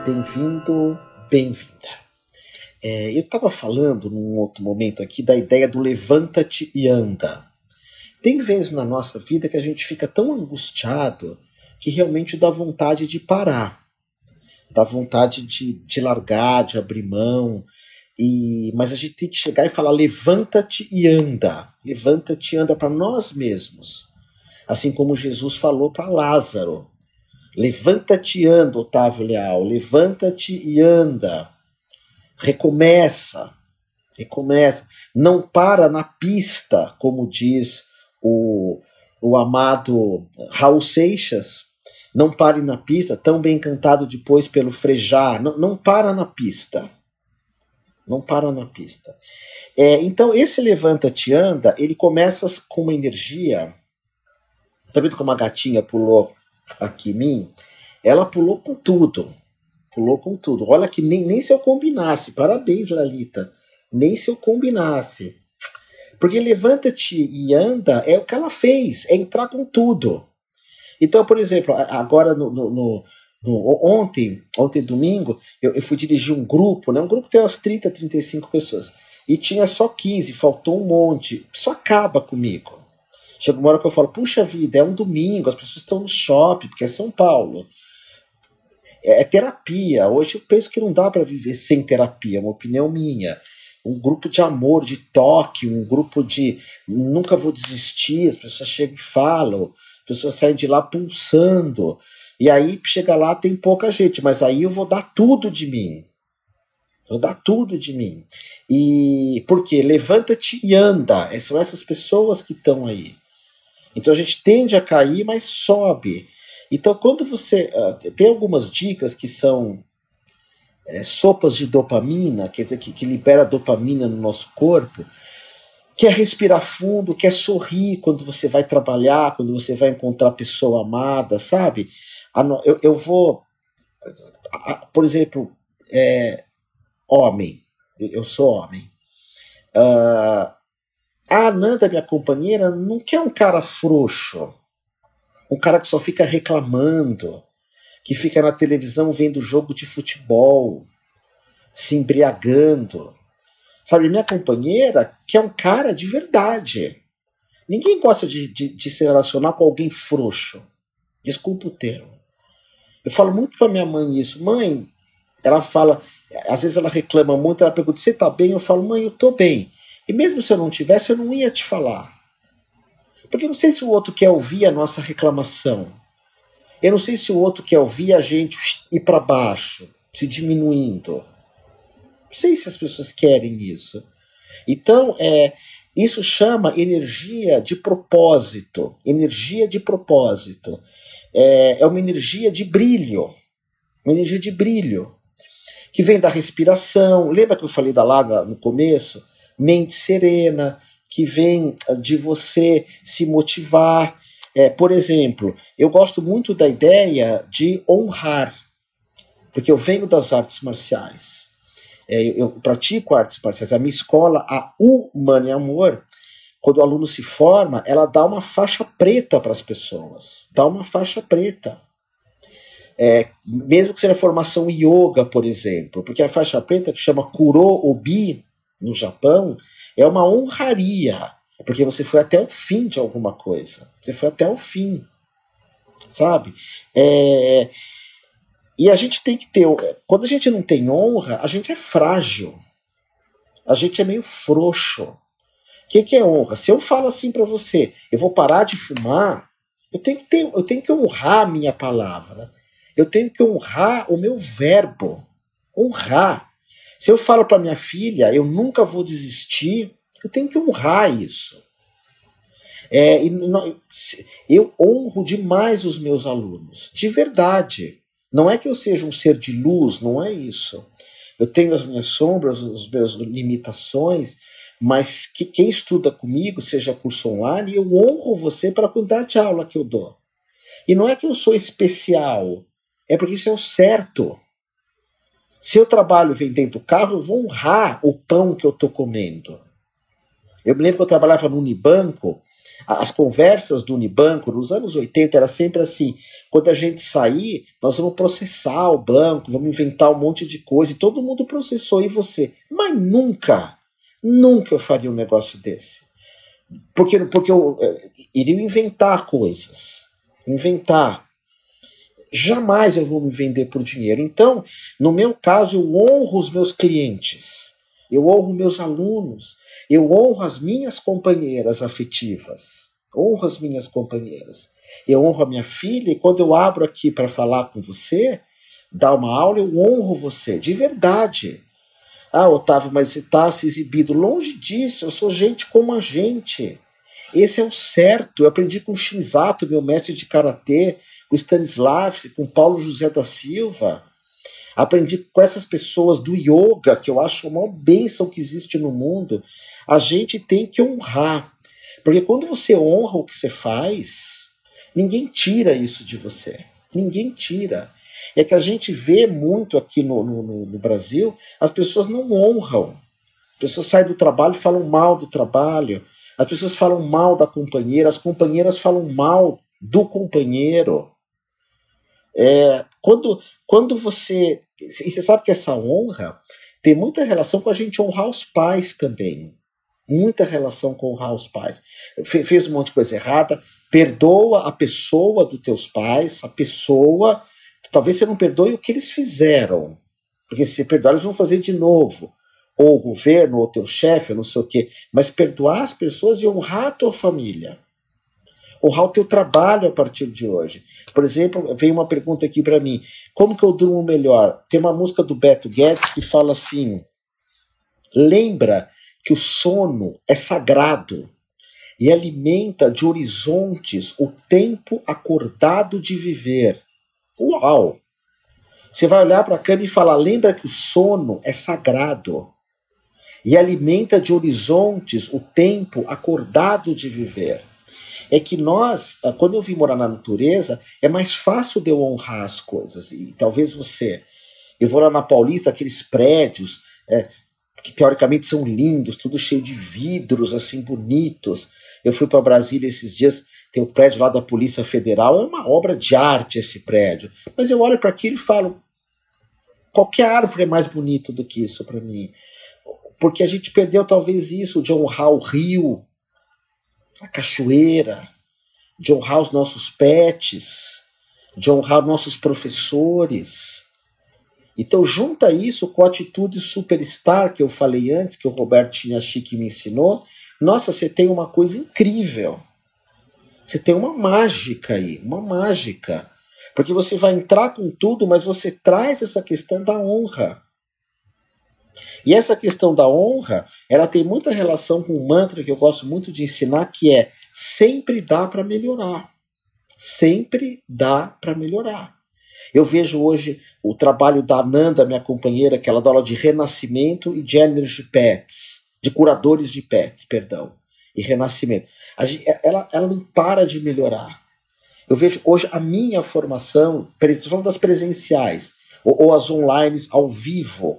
Bem-vindo, bem-vinda. Eu estava falando num outro momento aqui da ideia do levanta-te e anda. Tem vezes na nossa vida que a gente fica tão angustiado que realmente dá vontade de parar, dá vontade de largar, de abrir mão, mas a gente tem que chegar e falar levanta-te e anda. Levanta-te e anda para nós mesmos. Assim como Jesus falou para Lázaro. Levanta-te e anda, Otávio Leal, levanta-te e anda. Recomeça. Não para na pista, como diz o amado Raul Seixas. Não pare na pista, tão bem cantado depois pelo Frejá. Não para na pista. Não para na pista. Então, esse levanta-te e anda, ele começa com uma energia. Tá vendo como a gatinha pulou aqui em mim? Ela pulou com tudo. Olha que nem se eu combinasse. Parabéns, Lalita. Nem se eu combinasse. Porque levanta-te e anda é o que ela fez. É entrar com tudo. Então, por exemplo, agora ontem domingo, eu fui dirigir um grupo, né? Um grupo que tem umas 30, 35 pessoas. E tinha só 15, faltou um monte. Isso acaba comigo. Chega uma hora que eu falo, puxa vida, é um domingo, as pessoas estão no shopping, porque é São Paulo. É terapia. Hoje eu penso que não dá para viver sem terapia, é uma opinião minha. Um grupo de amor, de toque, um grupo de nunca vou desistir, as pessoas chegam e falam, as pessoas saem de lá pulsando. E aí chega lá, tem pouca gente, mas aí eu vou dar tudo de mim. E por quê? Levanta-te e anda. São essas pessoas que estão aí. Então a gente tende a cair, mas sobe. Então quando você... tem algumas dicas que são sopas de dopamina, quer dizer, que libera dopamina no nosso corpo, que é respirar fundo, que é sorrir quando você vai trabalhar, quando você vai encontrar pessoa amada, sabe? Eu vou... por exemplo, homem. Eu sou homem. A Ananda, minha companheira, não quer um cara frouxo. Um cara que só fica reclamando, que fica na televisão vendo jogo de futebol, se embriagando. Sabe, minha companheira quer um cara de verdade. Ninguém gosta de se relacionar com alguém frouxo. Desculpa o termo. Eu falo muito pra minha mãe isso. Mãe, ela fala, às vezes ela reclama muito, ela pergunta, você tá bem? Eu falo, mãe, eu tô bem. E mesmo se eu não tivesse, eu não ia te falar. Porque eu não sei se o outro quer ouvir a nossa reclamação. Eu não sei se o outro quer ouvir a gente ir para baixo, se diminuindo. Não sei se as pessoas querem isso. Então, isso chama energia de propósito. Energia de propósito. É uma energia de brilho. Uma energia de brilho. Que vem da respiração. Lembra que eu falei lá no começo? Mente serena, que vem de você se motivar. Por exemplo, eu gosto muito da ideia de honrar, porque eu venho das artes marciais. Eu pratico artes marciais. A minha escola, a Humana e Amor, quando o aluno se forma, ela dá uma faixa preta para as pessoas. Dá uma faixa preta. Mesmo que seja formação yoga, por exemplo, porque a faixa preta, que chama Kuro-obi, no Japão, é uma honraria, porque você foi até o fim de alguma coisa. Você foi até o fim, sabe? E a gente tem que ter... Quando a gente não tem honra, a gente é frágil. A gente é meio frouxo. O que é honra? Se eu falo assim para você, eu vou parar de fumar, eu tenho que honrar a minha palavra. Eu tenho que honrar o meu verbo. Honrar. Se eu falo para minha filha, eu nunca vou desistir, eu tenho que honrar isso. Eu honro demais os meus alunos, de verdade. Não é que eu seja um ser de luz, não é isso. Eu tenho as minhas sombras, as minhas limitações, mas quem estuda comigo, seja curso online, eu honro você para a quantidade de aula que eu dou. E não é que eu sou especial, é porque isso é o certo. Se eu trabalho vendendo carro, eu vou honrar o pão que eu estou comendo. Eu me lembro que eu trabalhava no Unibanco, as conversas do Unibanco nos anos 80 era sempre assim, quando a gente sair, nós vamos processar o banco, vamos inventar um monte de coisa, e todo mundo processou, e você? Mas nunca eu faria um negócio desse. Porque eu iria inventar coisas, inventar. Jamais eu vou me vender por dinheiro. Então, no meu caso, eu honro os meus clientes, eu honro meus alunos, eu honro as minhas companheiras afetivas, honro as minhas companheiras, eu honro a minha filha, e quando eu abro aqui para falar com você, dar uma aula, eu honro você, de verdade. Ah, Otávio, mas você está se exibindo. Longe disso, eu sou gente como a gente. Esse é o certo. Eu aprendi com o Shinzato, meu mestre de karatê, com o Stanislavski, com o Paulo José da Silva. Aprendi com essas pessoas do yoga, que eu acho a maior bênção que existe no mundo. A gente tem que honrar. Porque quando você honra o que você faz, ninguém tira isso de você. Ninguém tira. É que a gente vê muito aqui no Brasil, as pessoas não honram. As pessoas saem do trabalho e falam mal do trabalho. As pessoas falam mal da companheira, as companheiras falam mal do companheiro. Quando você... E você sabe que essa honra tem muita relação com a gente honrar os pais também. Muita relação com honrar os pais. Fez um monte de coisa errada, perdoa a pessoa dos teus pais, a pessoa... Talvez você não perdoe o que eles fizeram, porque se você perdoar, eles vão fazer de novo. Ou o governo, ou o teu chefe, ou não sei o quê. Mas perdoar as pessoas e honrar a tua família. Honrar o teu trabalho a partir de hoje. Por exemplo, veio uma pergunta aqui para mim. Como que eu durmo melhor? Tem uma música do Beto Guedes que fala assim: lembra que o sono é sagrado e alimenta de horizontes o tempo acordado de viver. Uau! Você vai olhar para a cama e falar, lembra que o sono é sagrado e alimenta de horizontes o tempo acordado de viver. É que nós, quando eu vim morar na natureza, é mais fácil de eu honrar as coisas. E talvez você... Eu vou lá na Paulista, aqueles prédios que teoricamente são lindos, tudo cheio de vidros, assim, bonitos. Eu fui para Brasília esses dias, tem o prédio lá da Polícia Federal, é uma obra de arte esse prédio. Mas eu olho para aquilo e falo, qualquer árvore é mais bonita do que isso para mim. Porque a gente perdeu talvez isso, de honrar o rio, a cachoeira, de honrar os nossos pets, de honrar nossos professores. Então junta isso com a atitude superstar que eu falei antes, que o Roberto Chiniachique me ensinou. Nossa, você tem uma coisa incrível. Você tem uma mágica aí, uma mágica. Porque você vai entrar com tudo, mas você traz essa questão da honra. E essa questão da honra, ela tem muita relação com um mantra que eu gosto muito de ensinar, que é sempre dá para melhorar. Sempre dá para melhorar. Eu vejo hoje o trabalho da Ananda, minha companheira, que ela dá aula de renascimento e de energy pets, de curadores de pets, perdão, e renascimento. Ela não para de melhorar. Eu vejo hoje a minha formação, estou falando das presenciais, ou as online ao vivo,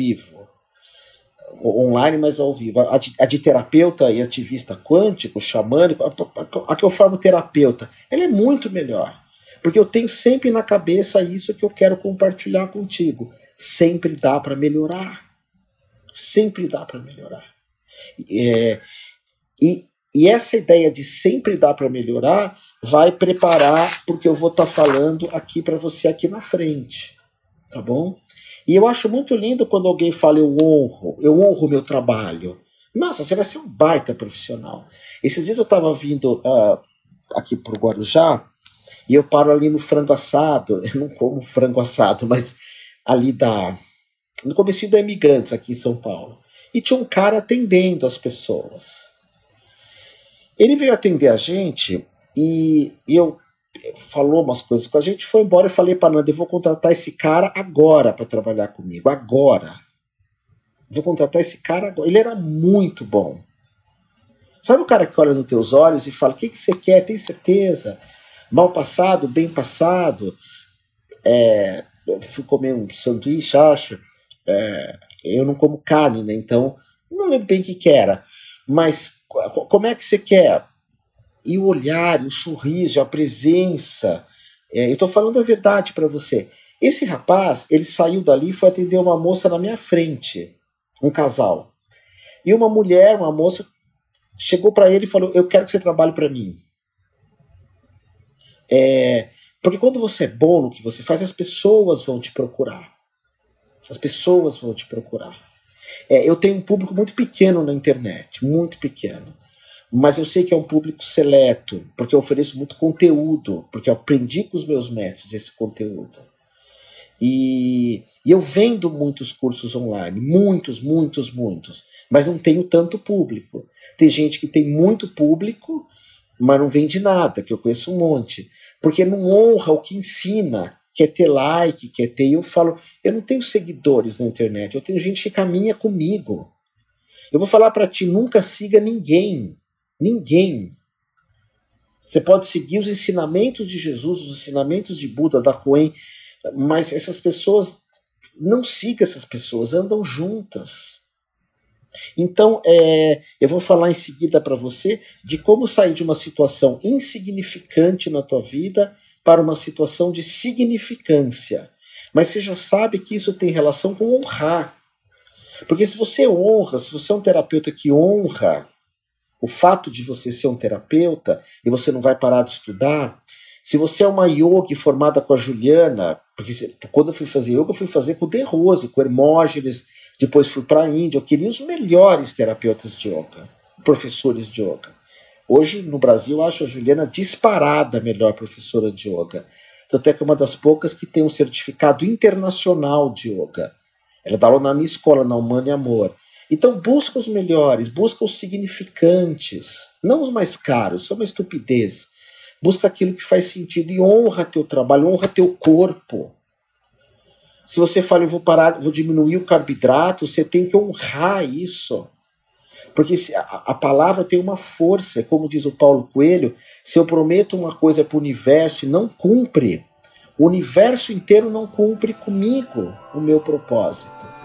online, mas ao vivo. A de terapeuta e ativista quântico, xamânico, a que eu formo terapeuta, ela é muito melhor. Porque eu tenho sempre na cabeça isso que eu quero compartilhar contigo. Sempre dá para melhorar. Sempre dá para melhorar. E essa ideia de sempre dá para melhorar vai preparar porque eu vou estar falando aqui para você aqui na frente. Tá bom? E eu acho muito lindo quando alguém fala eu honro o meu trabalho. Nossa, você vai ser um baita profissional. Esses dias eu estava vindo aqui pro Guarujá e eu paro ali no frango assado. Eu não como frango assado, mas ali no comecinho da Imigrantes aqui em São Paulo. E tinha um cara atendendo as pessoas. Ele veio atender a gente e eu falou umas coisas com a gente, foi embora. Eu falei para Nanda, eu vou contratar esse cara agora para trabalhar comigo, agora. Vou contratar esse cara agora. Ele era muito bom. Sabe o cara que olha nos teus olhos e fala, o que você quer? Tem certeza? Mal passado, bem passado? Eu fui comer um sanduíche, acho. Eu não como carne, né? Então, não lembro bem o que era. Mas Como é que você quer? E o olhar, o sorriso, a presença. Eu estou falando a verdade para você. Esse rapaz, ele saiu dali e foi atender uma moça na minha frente, um casal. E uma mulher, uma moça, chegou para ele e falou: eu quero que você trabalhe para mim. Porque quando você é bom no que você faz, as pessoas vão te procurar. As pessoas vão te procurar. Eu tenho um público muito pequeno na internet, muito pequeno. Mas eu sei que é um público seleto, porque eu ofereço muito conteúdo, porque eu aprendi com os meus métodos esse conteúdo. E eu vendo muitos cursos online, muitos, mas não tenho tanto público. Tem gente que tem muito público, mas não vende nada, que eu conheço um monte, porque não honra o que ensina, quer ter like, quer ter... Eu falo, eu não tenho seguidores na internet, eu tenho gente que caminha comigo. Eu vou falar para ti, nunca siga ninguém. Ninguém. Você pode seguir os ensinamentos de Jesus, os ensinamentos de Buda, da Coen, mas essas pessoas, não siga essas pessoas, andam juntas. Então, eu vou falar em seguida para você de como sair de uma situação insignificante na tua vida para uma situação de significância. Mas você já sabe que isso tem relação com honrar. Porque se você honra, se você é um terapeuta que honra o fato de você ser um terapeuta e você não vai parar de estudar, se você é uma yogi formada com a Juliana, porque quando eu fui fazer yoga, eu fui fazer com o De Rose, com o Hermógenes, depois fui para a Índia, eu queria os melhores terapeutas de yoga, professores de yoga. Hoje, no Brasil, eu acho a Juliana disparada a melhor professora de yoga. Tanto é que é uma das poucas que tem um certificado internacional de yoga. Ela dá aula na minha escola, na Humana e Amor. Então busca os melhores, busca os significantes, não os mais caros, isso é uma estupidez. Busca aquilo que faz sentido e honra teu trabalho, honra teu corpo. Se você fala, eu vou diminuir o carboidrato, você tem que honrar isso. Porque a palavra tem uma força, como diz o Paulo Coelho, se eu prometo uma coisa para o universo e não cumpre, o universo inteiro não cumpre comigo o meu propósito.